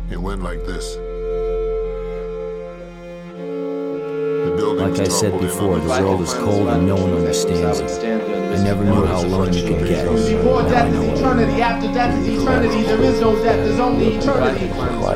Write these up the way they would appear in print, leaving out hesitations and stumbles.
It went like this. Like I said before, the world is cold and no one understands it. I never knew how alone you could get. Before death is eternity, after death is eternity, there is no death, there's only eternity.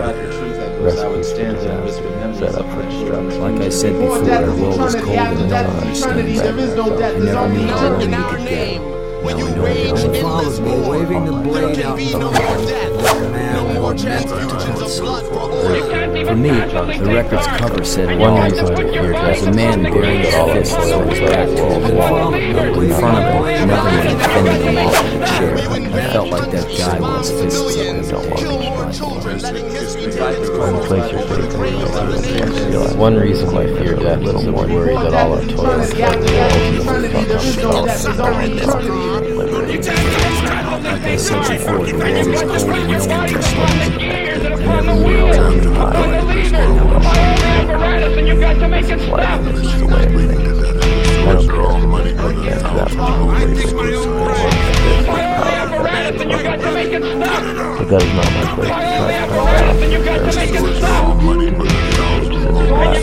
Like I said before, the world is cold and no one understands it. There is no death, I there's never only knew how alone eternity. you could get. When you Now I know rage how alone endless follows me, void, waving the there blade can out be in no front more of death, him. no more transfusions of blood for all. For me, the record's cover said it all. As a man burying his fists over his back to the wall, in front of him, another man fending him off in a chair. I felt like that guy with his fists up in his Kill elbows. more children, letting history One reason why I fear death is that I'm worried that all our toil and Eternity, after death is eternity, there is no death, there's only eternity. Like I said before, the world is cold and no one understands it. I never knew how alone you could get. Those are all money for the thousands of But that is not my place to try to find out. Those are all money for the thousands of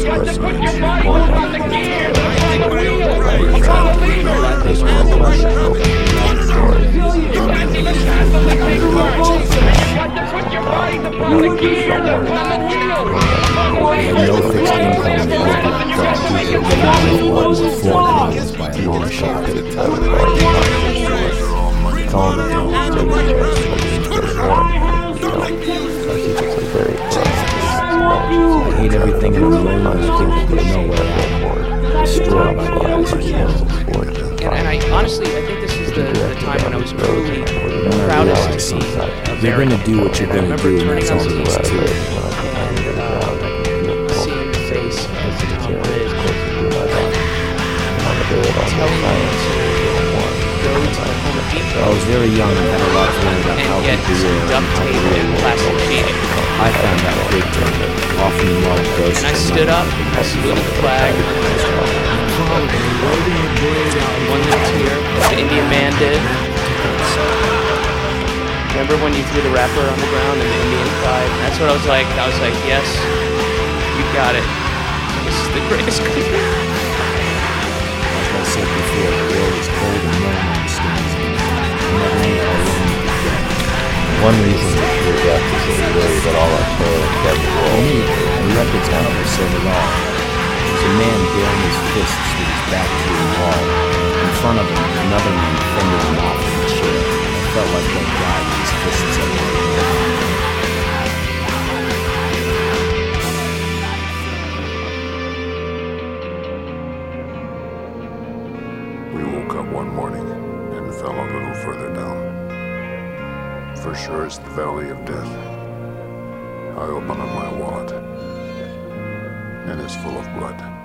No fixed income in the world was by a long shot. It's all the I hate everything in the world and think that there's nowhere out. Destroyed by the eyes of And I honestly, I think this is the time when I was truly proudest to see You're going to do what you're going to do, and that's all there is to it. and seeing the face of Tom Bridge telling me to go to Home Depot I was very young and had a lot to learn about how and get people some were duct and how tape they and were. plastic sheeting. I found out big time, often in large doses. And I stood up, I saluted the flag, one little tear, like the Indian man did. Remember when you threw the wrapper on the ground and the Indian cried? That's what I was like, yes, you got it. This is the greatest country. Like I said before, the world is cold and no one understands it. I never knew how alone you could get. One reason to fear death is that we worry that all our toil and debt For will me, the record's cover said it all. There's a man burying his fists with his back to the wall. In front of him, another man fending him off in a chair. I felt like that guy with his fists up in the air. We woke up one morning and fell a little further down. For sure it's the valley of death. I open up my wallet, and it's full of blood.